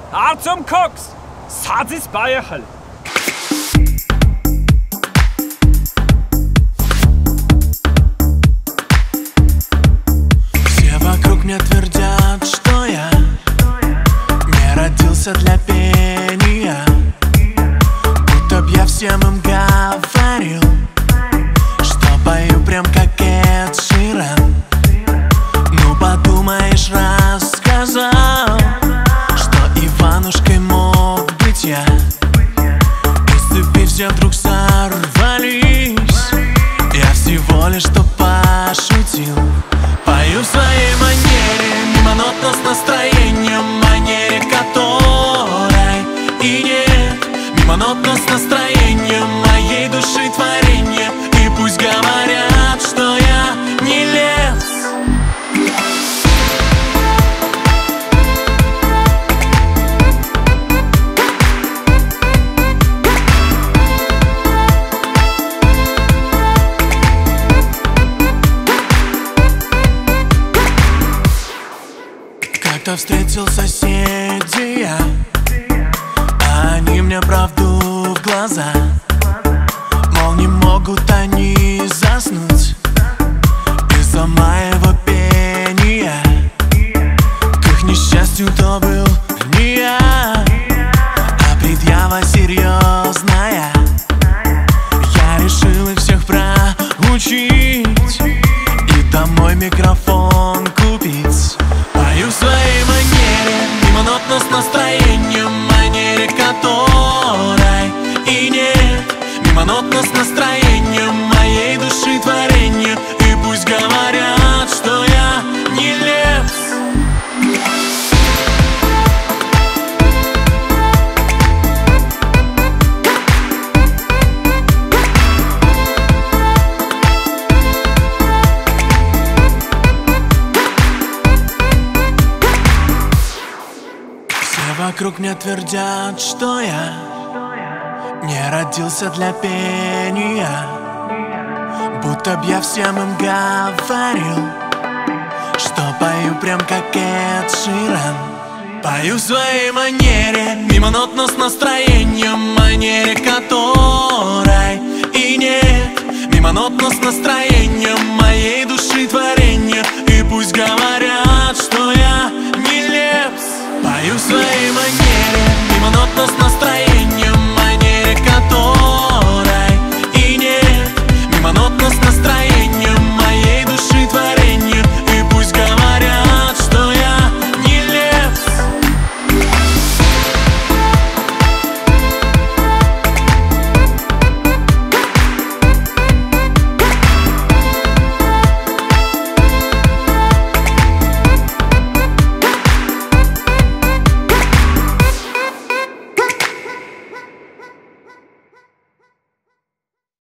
Артем Кокс, Садис, поехали! Все вокруг мне твердят, что я не родился для пения, будто б я всем им говорил, что пою прям как Эд Ширан. Ну подумаешь, рассказал, что Иванушкой мог быть я, и с цепи все вдруг сорвались. Я всего лишь что пошутил. Пою в своей манере, мимо нот, но с настроением, манере которой и нет. Мимо нот, но с настроением моей души творения. И пусть говорят, что я не лез. Как-то встретил соседей я, а они мне правду в глаза, мол, не могут они заснуть из-за моего пения. К их несчастью, то был не я, а предъява серьезная. Я решил их всех проучить и домой микрофон купить. Пою в своей манере, мимо нот, но с настроением, манере которой и нет. Мимо нот, но с настроением моей души творения. И пусть говорят, что я не лез. Вокруг мне твердят, что я не родился для пения, будто б я всем им говорил, что пою прям как Эд Ширан. Пою в своей манере, мимо нот, но с настроением, манере которой и нет. Мимо нот, но с настроением моей души творения. И пусть говорят, что я не лепс. Пою в своей манере.